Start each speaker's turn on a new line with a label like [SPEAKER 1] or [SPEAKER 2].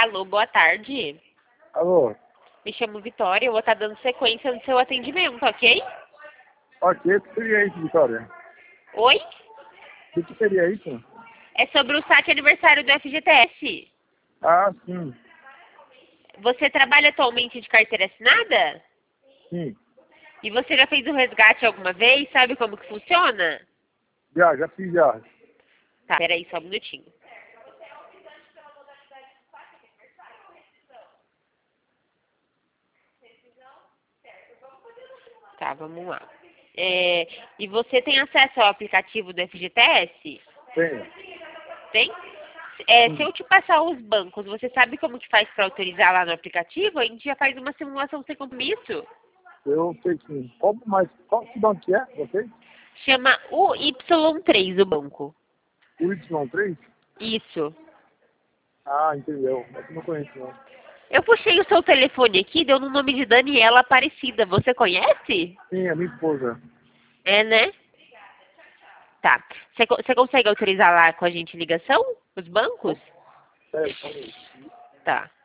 [SPEAKER 1] Alô, boa tarde.
[SPEAKER 2] Alô?
[SPEAKER 1] Me chamo Vitória, eu vou estar dando sequência no seu atendimento, ok?
[SPEAKER 2] Ok, o que seria isso, Vitória?
[SPEAKER 1] Oi?
[SPEAKER 2] O que seria isso?
[SPEAKER 1] É sobre o saque aniversário do FGTS.
[SPEAKER 2] Ah, sim.
[SPEAKER 1] Você trabalha atualmente de carteira assinada?
[SPEAKER 2] Sim.
[SPEAKER 1] E você já fez o resgate alguma vez? Sabe como que funciona?
[SPEAKER 2] Já fiz já.
[SPEAKER 1] Tá, peraí só um minutinho. Tá, vamos lá. E você tem acesso ao aplicativo do FGTS?
[SPEAKER 2] Tenho.
[SPEAKER 1] Tem? Se
[SPEAKER 2] Sim.
[SPEAKER 1] eu te passar os bancos, você sabe como que faz para autorizar lá no aplicativo? A gente já faz uma simulação sem compromisso.
[SPEAKER 2] Eu sei sim. Qual que banco é? Você?
[SPEAKER 1] Chama o Y3 o banco.
[SPEAKER 2] O Y3?
[SPEAKER 1] Isso.
[SPEAKER 2] Ah, entendeu. Mas eu não conheço não.
[SPEAKER 1] Eu puxei o seu telefone aqui, deu no nome de Daniela Aparecida. Você conhece?
[SPEAKER 2] Sim, é minha esposa.
[SPEAKER 1] É, né? Tá. Você consegue autorizar lá com a gente ligação? Os bancos?
[SPEAKER 2] Sério, falei.
[SPEAKER 1] Tá.